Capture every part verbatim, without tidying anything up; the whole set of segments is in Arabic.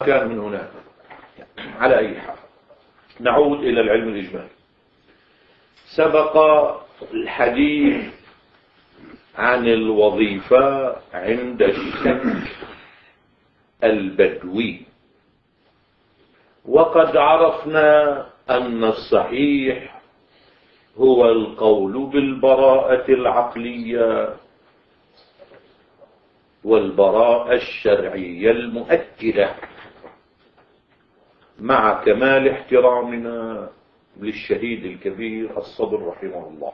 كان من هناك. على أي حال نعود إلى العلم الإجمالي. سبق الحديث عن الوظيفة عند الشك البدوي، وقد عرفنا أن الصحيح هو القول بالبراءة العقلية والبراءة الشرعية المؤكدة، مع كمال احترامنا للشهيد الكبير الصدر رحمه الله.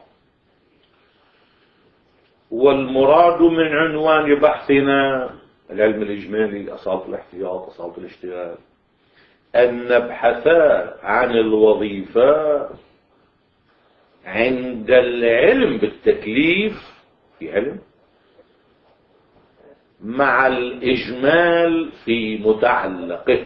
والمراد من عنوان بحثنا العلم الإجمالي، أصالة الاحتياط، أصالة الاشتغال، أن نبحث عن الوظيفة عند العلم بالتكليف في علم، مع الإجمال في متعلقه.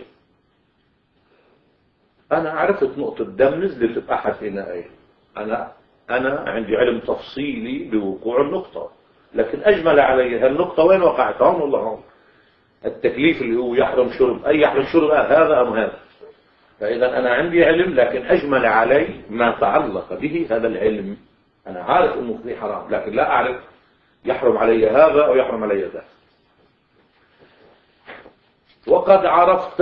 أنا عرفت نقطة دم نزلت بأحد إناءين، أنا أنا عندي علم تفصيلي بوقوع النقطة، لكن أجمل علي هالنقطة وين وقعت، هون ولا هون؟ التكليف اللي هو يحرم شرب، أي يحرم شرب هذا أم هذا. فإذا أنا عندي علم، لكن أجمل علي ما تعلق به هذا العلم. أنا عارف أنه في حرام، لكن لا أعرف يحرم علي هذا أو يحرم علي ذا. وقد عرفت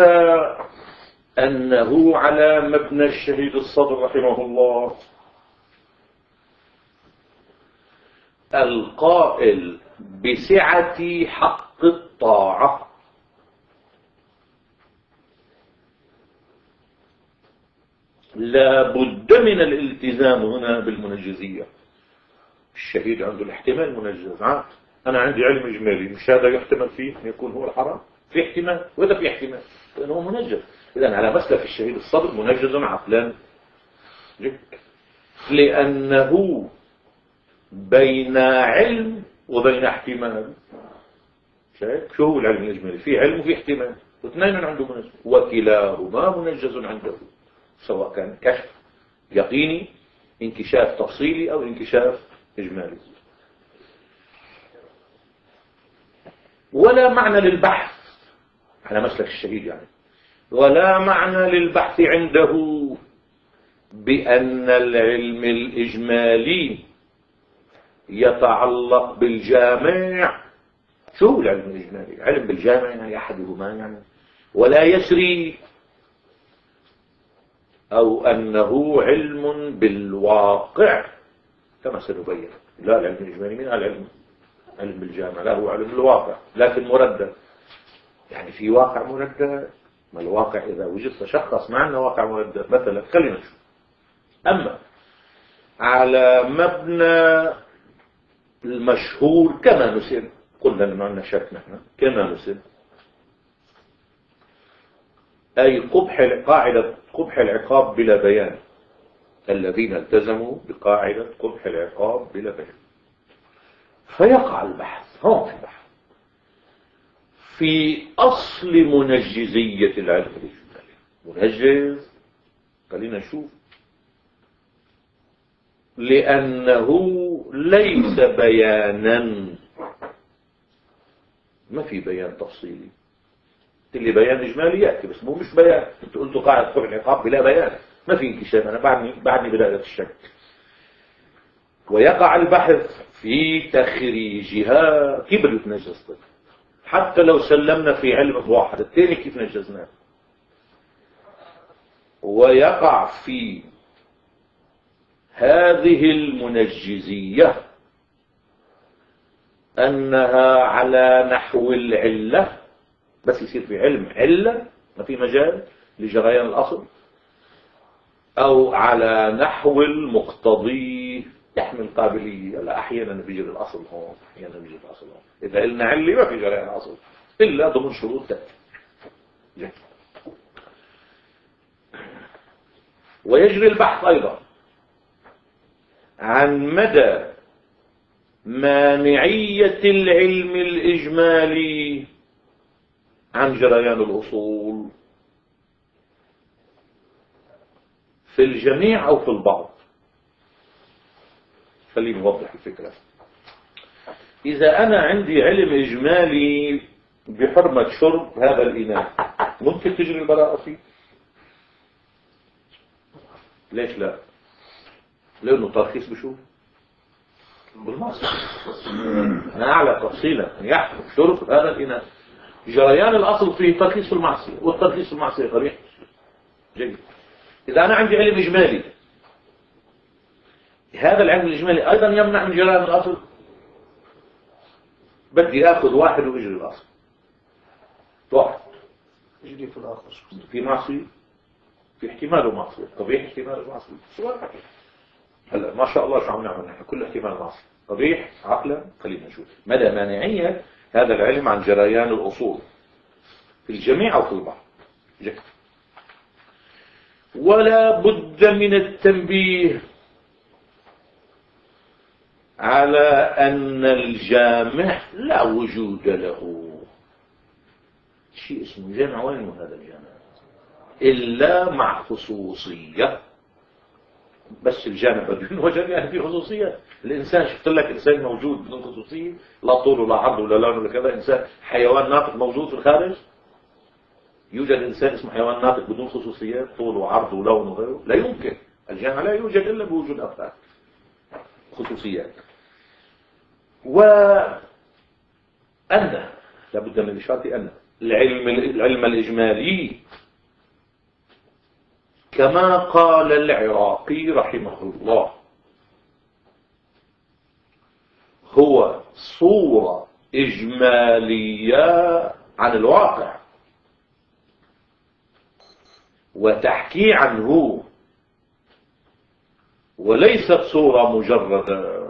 أنه على مبنى الشهيد الصدر رحمه الله القائل بسعة حق الطاعة، لا بد من الالتزام هنا بالمنجزية. الشهيد عنده الاحتمال منجز، أنا عندي علم إجمالي، مش هذا يحتمل فيه أن يكون هو الحرام؟ في احتمال، وإذا في احتمال لأنه منجز. إذن على مسلك الشهيد الصدر منجز عقلا، لأنه بين علم وبين احتمال. شايف شو هو العلم الإجمالي؟ في علم وفي احتمال، واثنين عنده منجز، وكلاهما منجز عنده، سواء كان كشف يقيني، انكشاف تفصيلي، أو انكشاف إجمالي. ولا معنى للبحث على مسلك الشهيد يعني، ولا معنى للبحث عنده بأن العلم الإجمالي يتعلق بالجامع. شو العلم الإجمالي؟ علم بالجامع يعني أحدهما يعني، ولا يسري، أو أنه علم بالواقع كما سنبين. لا، العلم الإجمالي من العلم علم بالجامع، لا، هو علم بالواقع لكن مردد، يعني في واقع مردد. ما الواقع إذا وجد تشخص معنا واقع مردد مثلا، خلينا نشوف. أما على مبنى المشهور كما نسب، قلنا لما عندنا شك نحن كما نسب، أي قبح قاعدة قبح العقاب بلا بيان، الذين التزموا بقاعدة قبح العقاب بلا بيان. فيقع البحث هون في بحث في أصل منجزية العلم الإجمالي. منجز، خلينا نشوف، لأنه ليس بيانا، ما في بيان تفصيلي. اللي بيان إجمالي يأتي، بس مو مش بيان. انت قلتوا قاعدة قبح العقاب بلا بيان، ما في انكشاف. أنا بعدني بعدني بداية الشك. ويقع البحث في تخريجها. كيف بده يتنجز؟ طيب حتى لو سلمنا في علم واحد، الثاني كيف نجزناه؟ ويقع في هذه المنجزية أنها على نحو العلة، بس يصير في علم علة ما في مجال لجريان الأصل، أو على نحو المقتضي يحمل قابلية. لا، أحيانا بيجري الأصل هون، أحيانا بيجري الأصل هون. إذا قلنا علة ما في جريان الأصل إلا ضمن شروط تأتي. ويجري البحث أيضا عن مدى مانعية العلم الإجمالي عن جريان الأصول في الجميع أو في البعض. خليني أوضح الفكرة. إذا أنا عندي علم إجمالي بحرمة شرب هذا الإناء، ممكن تجري البراءة فيه. ليش لا؟ لأنه ترخيص بشو؟ بالمعصية. أنا أعلى تفصيلا يحكم شرف هذا الإناء. جريان الأصل فيه ترخيص في المعصية، والترخيص في المعصية قبيح. جيد. إذا أنا عندي علم إجمالي، هذا العلم الإجمالي أيضا يمنع من جريان الأصل. بدي أخذ واحد ويجري الأصل. واحد يجري في الآخر في معصية، في احتمال معصية، قبيح احتمال معصية. سؤال حكي. هلا ما شاء الله شو عم نعمل نحن كل احتمال معصية. قبيح عقلا خلينا نشوف مدى مانعية هذا العلم عن جريان الأصول في الجميع أو في البعض. جك. ولا بد من التنبيه على أن الجامع لا وجود له. شيء اسمه جامع، وين هذا الجامع؟ إلا مع خصوصية. بس الجامع بدون وجه يعني في خصوصية. الإنسان شفت لك إنسان موجود بدون خصوصية، لا طول ولا عرض ولا لون ولا كذا. إنسان حيوان ناطق موجود في الخارج. يوجد إنسان اسمه حيوان ناطق بدون خصوصيات، طول وعرض ولون وغيره؟ لا يمكن. الجامع لا يوجد إلا بوجود أفعال خصوصيات. وأن لابد من الإشارة أن العلم العلم الإجمالي كما قال العراقي رحمه الله هو صورة إجمالية عن الواقع وتحكي عنه، وليست صورة مجردة.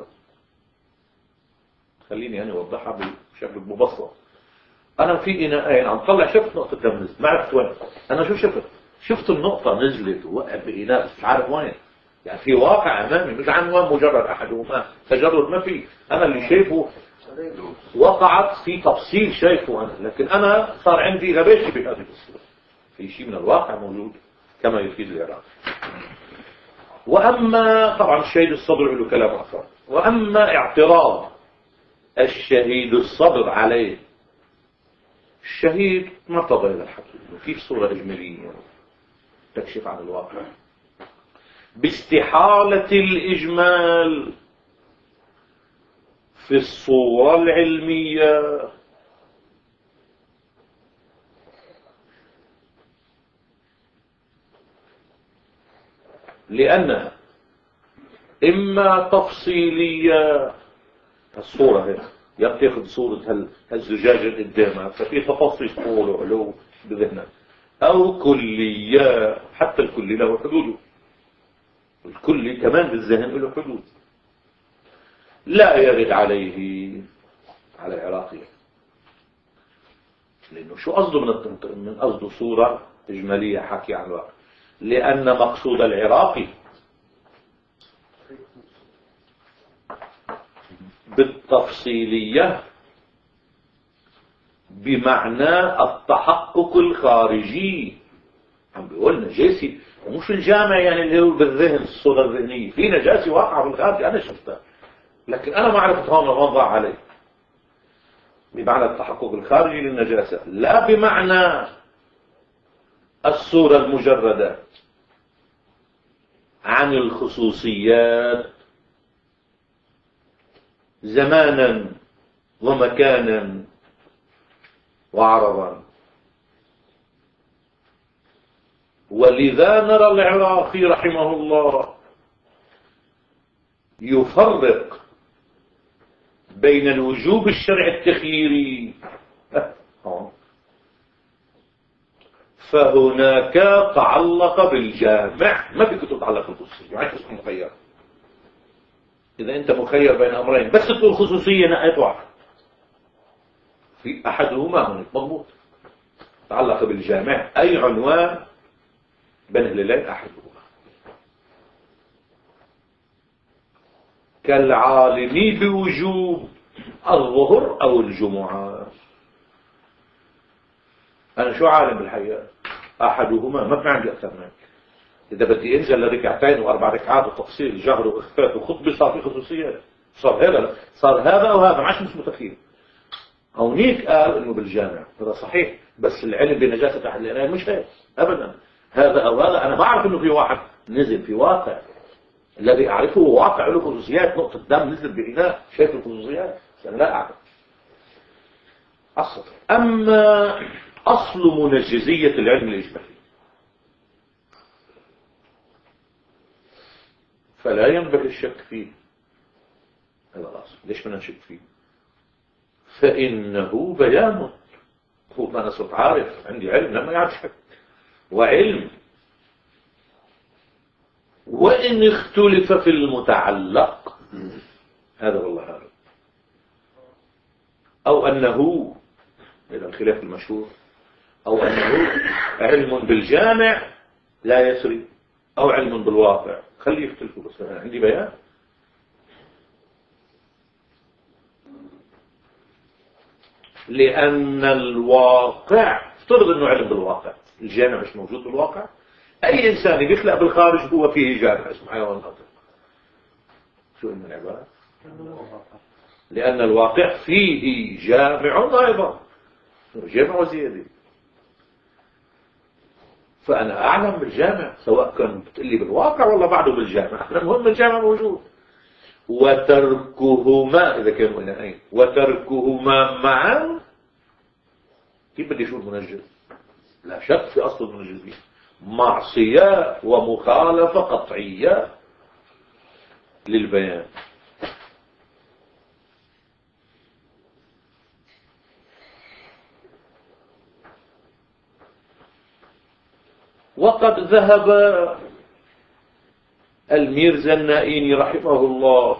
خليني أنا أوضحها بشكل مبسط. أنا في إناءين عم طلع، شفت نقطة دم، ما عرفت وين. أنا شو شفت؟ شفت النقطة نزلت ووقعت بإناء مش عارف وين. يعني في واقع أمامي، مش عنوان مجرد أحدهما، تجرد ما في. أنا اللي شايفه وقعت في تفصيل شايفه أنا، لكن أنا صار عندي غباشة بهذه الصورة. في شيء من الواقع موجود كما يفيد العراق. وأما طبعا الشهيد الصبر له كلام آخر. وأما اعتراض الشهيد الصبر عليه، الشهيد ما ارتضى إلى الحكي كيف صورة إجمالية تكشف عن الواقع باستحالة الإجمال في الصورة العلمية. لأنها إما تفصيلية، الصورة هيك ياخذ صورة هالزجاجة اللي قدامك ففي تفاصيل طول وعلو بذهنك، أو كلية. حتى الكلي له حدوده، الكلي كمان بالذهن له حدود. لا يرد عليه على العراقي، لأنه شو قصده من من قصده صورة إجمالية حكي عن الواقع؟ لأن مقصود العراقي بالتفصيلية بمعنى التحقق الخارجي. عم بيقول نجاسي ومش الجامع يعني اللي هو بالذهن، الصورة الذهنية. في نجاسي واقعة في الخارج أنا شفتها، لكن أنا ما عرفت هون وهون ضاع علي. بمعنى التحقق الخارجي للنجاسة، لا بمعنى الصورة المجردة عن الخصوصيات زمانا ومكانا وعرضا. ولذا نرى العراقي رحمه الله يفرق بين الوجوب الشرعي التخييري فهناك تعلق بالجامع، ما فيك تتعلق بالخصوصية، ما فيك مخير. إذا أنت مخير بين أمرين بس تقول خصوصية نقيت واحد، في أحدهما هناك مضبوط تعلق بالجامع، أي عنوان بين هلالين أحدهما. كالعالم بوجوب الظهر أو الجمعة. أنا شو عالم بالحقيقة؟ أحدهما، ما في عندي أكثر منك. إذا بدي أنزل لركعتين وأربع ركعات وتفصيل جهر وإخفاء وخطبة صار في خصوصيات. صار هذا صار هذا أو هذا، ما عادش اسمه تخيير. هونيك قال إنه بالجامع، هذا صحيح، بس العلم بنجاسة أحد الإناء مش هيك أبدا. هذا أو هذا أنا بعرف إنه في واحد نزل في واقع، الذي أعرفه هو واقع له خصوصيات، نقطة دم نزل بإناء شايف الخصوصيات، أنا لا أعرف أصل. أما أصل منجزية العلم الإجمالي فلا ينبغي الشك فيه. هذا الأصل ليش بدنا نشك فيه؟ فإنه بيان. هو ما أنا صرت عارف عندي علم لما يعرف شك، وعلم وإن اختلف في المتعلق هذا والله أعلم، أو أنه إلى الخلاف المشهور، أو أنه علم بالجامع لا يسري، أو علم بالواقع، خليه يختلفوا بس أنا عندي بيان. لأن الواقع افترض أنه علم بالواقع، الجامع مش موجود بالواقع، أي إنسان بيخلق بالخارج هو فيه جامع اسمه حيوان ناطق. شو إن العبارة؟ لأن الواقع فيه جامع أيضا، جامع وزيادة. فأنا أعلم بالجامع سواء كان بتقلي بالواقع ولا بعده بالجامع، المهم الجامع موجود. وتركهما إذا كانوا إناءين وتركهما معا، كيف بدي شو المنجز؟ لا شك في أصل المنجزين، معصية ومخالفة قطعية للبيان. وقد ذهب الميرزا النائيني رحمه الله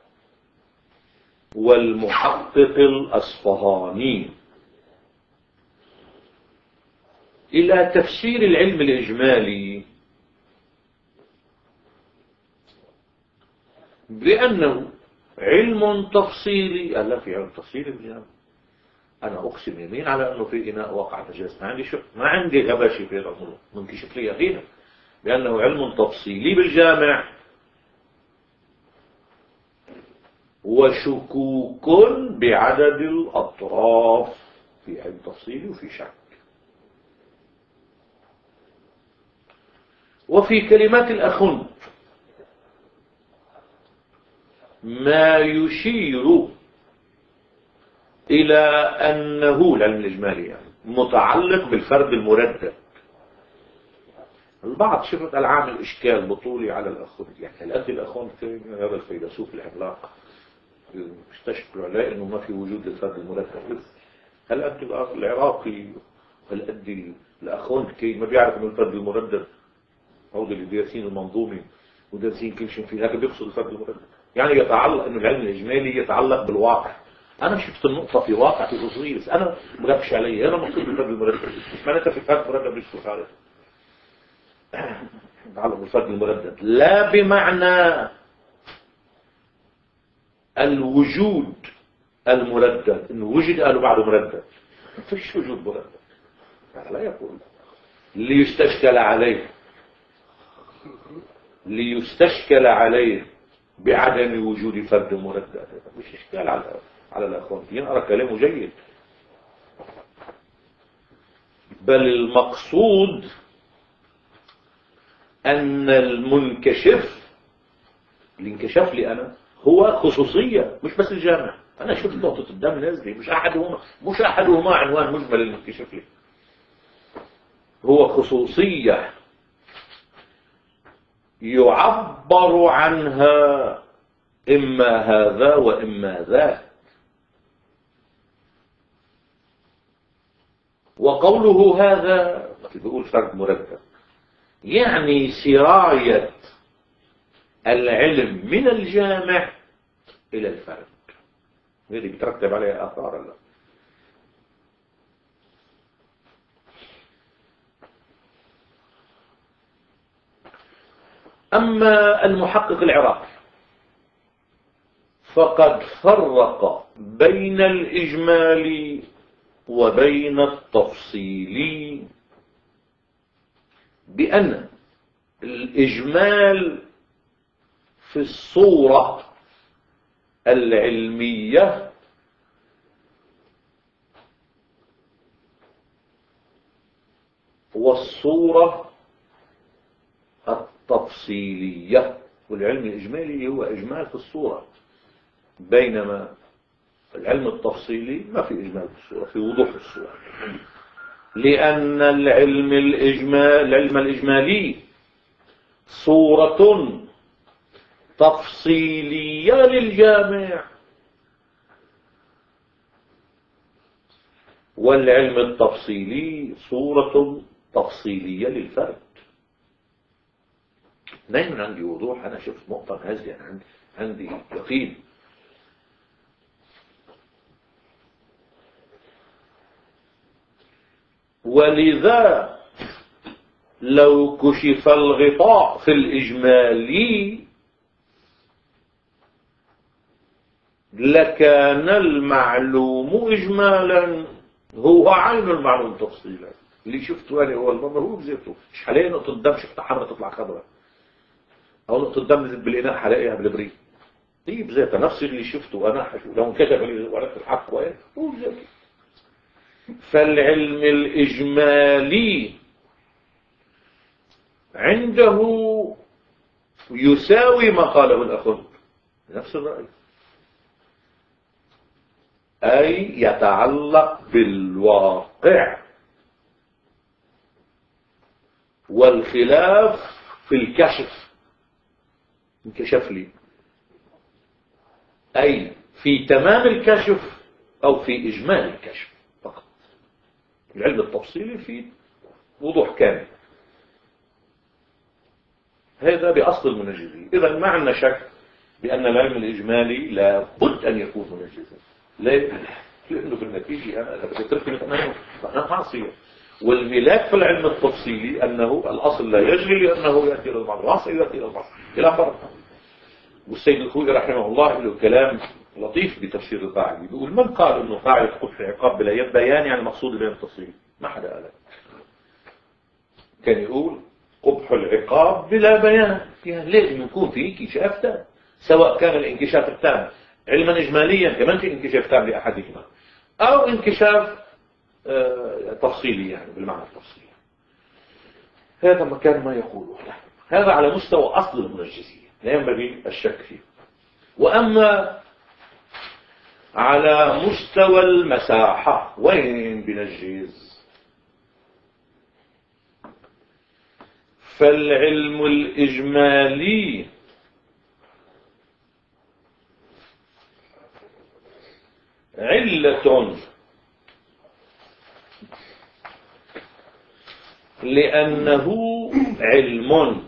والمحقق الأصفهاني إلى تفسير العلم الإجمالي بأنه علم تفصيلي. ألا في علم تفصيلي بالجامع؟ أنا أقسم يمين على أنه في إناء وقع نجاسة، ما عندي شك، ما عندي غباشي في الأمر، منكشف لي يقينا بأنه علم تفصيلي بالجامع، وشكوك بعدد الأطراف في علم تفصيلي وفي شك. وفي كلمات الأخن ما يشير إلى أنه العلم الإجمالي يعني متعلق بالفرد المردد. البعض شفت العامل إشكال بطولي على الأخن، يعني هل أدي الأخن في هذا الفيلسوف العملاق استشكلوا عليه أنه ما في وجود للفرد المردد؟ هل أدي العراقي هل أدي الأخن كي ما بيعرف أنه الفرد المردد؟ هؤلاء اللي دارسين المنظومي ودارسين كل شيء فيه، هذا بيقصد الفرد المردد، يعني يتعلق أنه العلم الإجمالي يتعلق بالواقع. أنا شفت النقطة في واقع في خصوصية، بس أنا ما غبش علي، أنا مقصود بالفرد المردد، مش معناتها في فرد مرتب بيشتغل خالص يتعلق بالفرد المردد، لا بمعنى الوجود المردد، إنه وجد قالوا بعده مردد، ما فيش وجود مردد، لا يقول ليستشكل عليه ليستشكل عليه بعدم وجود فرد مردد، مش إشكال على على الأخوان، ينقرأ كلامه جيد. بل المقصود أن المنكشف الانكشاف لي أنا هو خصوصية، مش بس الجامع. أنا شفت نقطة الدم نازلة، مش أحدهما مش أحدهما عنوان مجمل الانكشاف لي، هو خصوصية يعبر عنها إما هذا وإما ذاك. وقوله هذا مثل بيقول فرد مركب، يعني سراية العلم من الجامع إلى الفرد، هذه بترتب عليها آثار الله. أما المحقق العراقي فقد فرق بين الإجمال وبين التفصيل بأن الإجمال في الصورة العلمية والصورة التفصيلية. والعلم الإجمالي هو إجمال في الصورة، بينما العلم التفصيلي ما في إجمال في الصورة، في وضوح الصورة. لأن العلم الإجمال العلم الإجمالي صورة تفصيلية للجامع، والعلم التفصيلي صورة تفصيلية للفرد. دايما عندي وضوح، أنا شفت نقطة هذه يعني عندي يقين. ولذا لو كشف الغطاء في الإجمالي لكان المعلوم إجمالا هو عين المعلوم تفصيلا. اللي شفته أنا هو المرة هو بزيته، مش حلاقي نقطة دم شفتها حمرا تطلع خضراء، أو نقطة دم نزل بالإناء حلاقيها بالبريد، دي بزيتها نفس اللي شفته أنا حشو لو انكتب لي ورقة الحق وين هو بزيته. فالعلم الإجمالي عنده يساوي ما قاله الأخ نفس الرأي، أي يتعلق بالواقع، والخلاف في الكشف. انكشف لي أي في تمام الكشف أو في إجمال الكشف فقط. العلم التفصيلي في وضوح كامل. هذا بأصل المنجزية. إذا ما عندنا شك بأن العلم الإجمالي لابد أن يكون منجزا. ليه؟ لأنه بالنتيجة أنا إذا بدي أتركني أنا معصية. والملاك في العلم التفصيلي أنه الأصل لا يجري لأنه يأتي إلى المعصية، العاصي يأتي إلى المعصية إلى فرق. والسيد الخوئي رحمه الله له كلام لطيف بتفسير القاعدة، بيقول من قال إنه قاعدة قبح العقاب بلا يد بيان يعني مقصود بين التفصيل؟ ما حدا قال. كان يقول قبح العقاب بلا بيان، يعني لازم يكون في انكشاف تام، سواء كان الانكشاف التام علما إجماليا كمان في انكشاف تام لأحدهما، أو انكشاف آه تفصيلي يعني بالمعنى التفصيلي. هذا مكان ما يقوله. هذا على مستوى أصل المنجزية لا ينبغي الشك فيه. وأما على مستوى المساحة وين بنجز؟ فالعلم الإجمالي علة لأنه علم،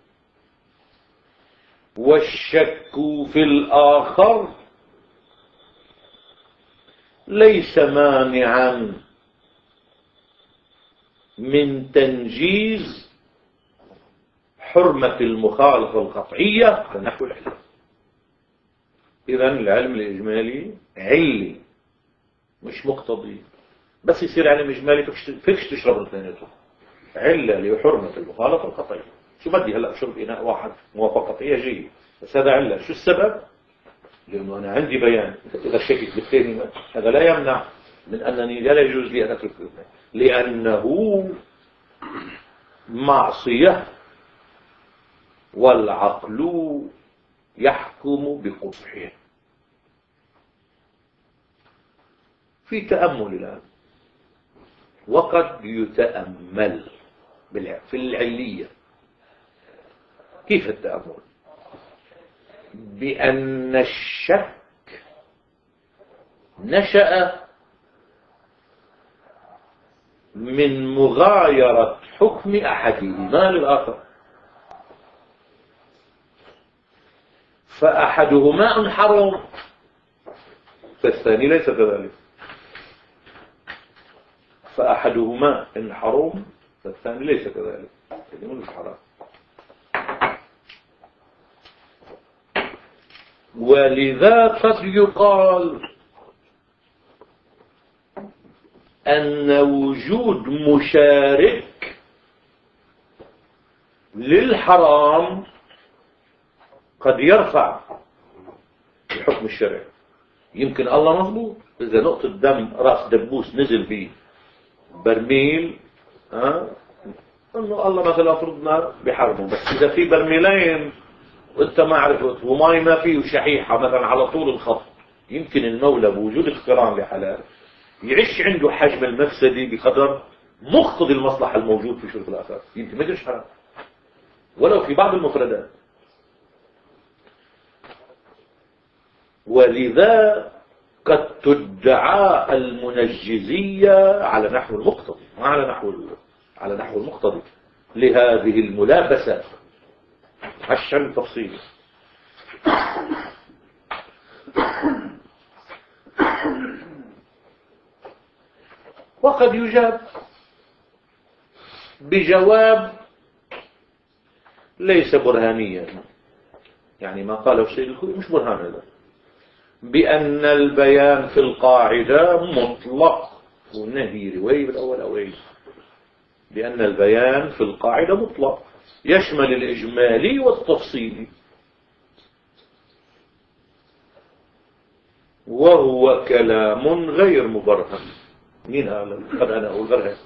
والشك في الآخر ليس مانعا من تنجيز حرمة المخالفة القطعية نحو العلم. إذن العلم الإجمالي علي مش مقتضي، بس يصير علم إجمالي فيكش تشرب الاثنيناتهم. علة لحرمة المخالفة القطعية. شو بدي هلأ أشرب إناء واحد موافقة قطعية جيد، بس هذا علة. شو السبب؟ لأنه أنا عندي بيان. إذا شكيت بالثاني هذا لا يمنع من أنني لا يجوز لي أن أترك الاثنين، لأنه معصية والعقل يحكم بقبحه. في تأمل الآن، وقد يتأمل في العلية. كيف التأمل؟ بأن الشك نشأ من مغايرة حكم أحدهما للآخر، فأحدهما انحرم فالثاني ليس كذلك، فأحدهما انحرم فالثاني ليس كذلك، يعني مش حرام. ولذا قد يقال أن وجود مشارك للحرام قد يرفع الحكم الشرعي. يمكن الله مظبوط، إذا نقطة دم رأس دبوس نزل فيه برميل ها انه الله مثلا فرضنا بحربه، بس اذا في برميلين وانت ما عرفت وماي ما فيه وشحيحه مثلا على طول الخط، يمكن المولى بوجود اقتران لحلال يعيش عنده حجم المفسدة بقدر مقتضي المصلحة الموجود في شرب الآخر، يمكن ما يدريش حرام ولو في بعض المفردات. ولذا قد تدعى المنجزية على نحو المقتضي، ما على نحو على نحو المقتضي لهذه الملابسة هالشأن التفصيلي. وقد يجاب بجواب ليس برهانيا، يعني ما قاله السيد الخوئي مش برهان هذا، بأن البيان في القاعدة مطلق، والنهي رواية بالأول أوين، بأن البيان في القاعدة مطلق يشمل الإجمالي والتفصيلي، وهو كلام غير مبرهن. مين هذا؟ قد أنا أقول غير هيك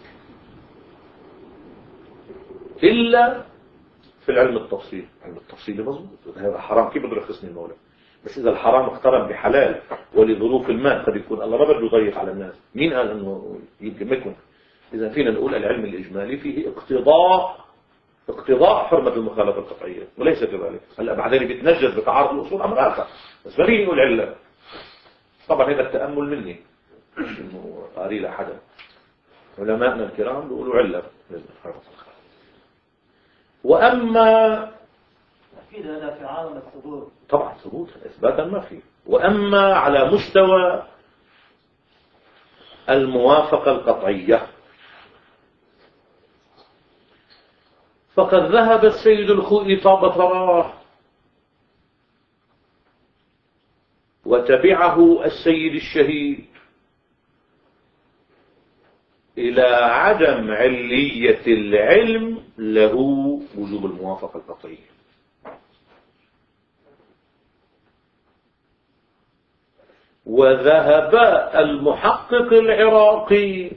إلا في العلم التفصيلي. علم التفصيلي مظبوط، هذا حرام كيف بده يخصني المولى؟ بس إذا الحرام اقترن بحلال ولظروف ما قد يكون الله ما بده يضيق على الناس، مين قال إنه يمكن ما يكون؟ إذا فينا نقول العلم الإجمالي فيه اقتضاء اقتضاء حرمة المخالفة القطعية وليس كذلك. هلا بعدين بيتنجز بتعارض الأصول أمر آخر، بس ما فيني نقول علة. طبعا هذا التأمل مني مش إنه قاري لحدا، علماءنا الكرام بيقولوا علة. وأما أكيد هذا في عالم الثبوت، طبعا ثبوت إثباتا ما فيه. وأما على مستوى الموافقة القطعية فقد ذهب السيد الخوئي طاب ثراه وتبعه السيد الشهيد إلى عدم علية العلم له وجوب الموافقة القطعية. وذهب المحقق العراقي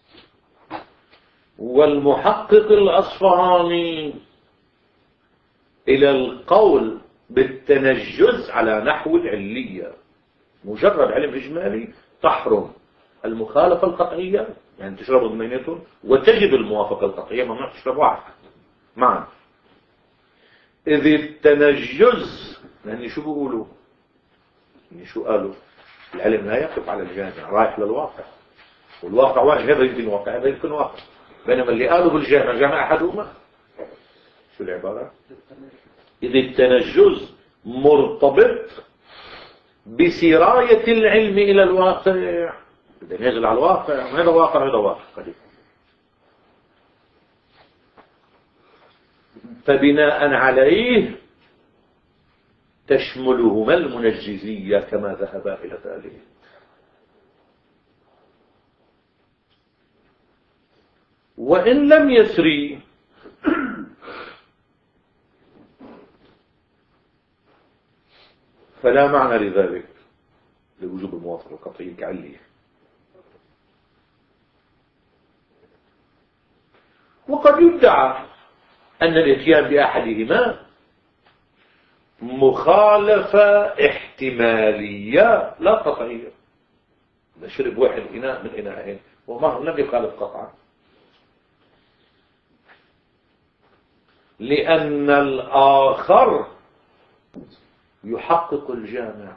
والمحقق الأصفهاني إلى القول بالتنجز على نحو العلية. مجرد علم إجمالي تحرم المخالفة القطعية، يعني تشربوا ضمينتهم، وتجب الموافقة القطعية، ممنوع تشرب واحد معا. إذ التنجز يعني شو بيقولوا؟ يعني شو قالوا؟ العلم لا يقف على الجامع، رايح للواقع، والواقع واحد، هذا يمكن واقع هذا يمكن واقع، بينما اللي قالوا بالجامع جامع أحدهما. شو العبارة؟ إذ التنجز مرتبط بسراية العلم إلى الواقع، بدنا ننزل على الواقع، هذا واقع هذا واقع قديم. فبناء عليه تشملهما المنجزية كما ذهبا إلى ذلك. وإن لم يسري فلا معنى لذلك لوجوب الموافقة القطعية كعلية. وقد يدعى أن الاتيان بأحدهما مخالفة احتمالية لا قطعية. نشرب واحد إناء من إناءين وما لم يخالف قطعا، لأن الآخر يحقق الجامع،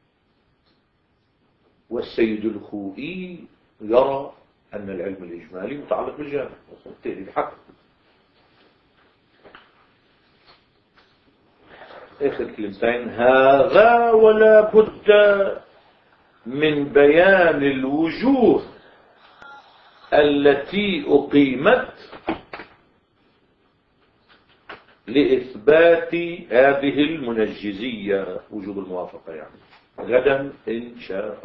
والسيد الخوئي يرى أن العلم الإجمالي متعلق بالجامع وبالتالي بحقق. آخر كلمتين، هذا ولا بد من بيان الوجوه التي أقيمت لإثبات هذه المنجزية، وجوب الموافقة يعني، غدا إن شاء الله.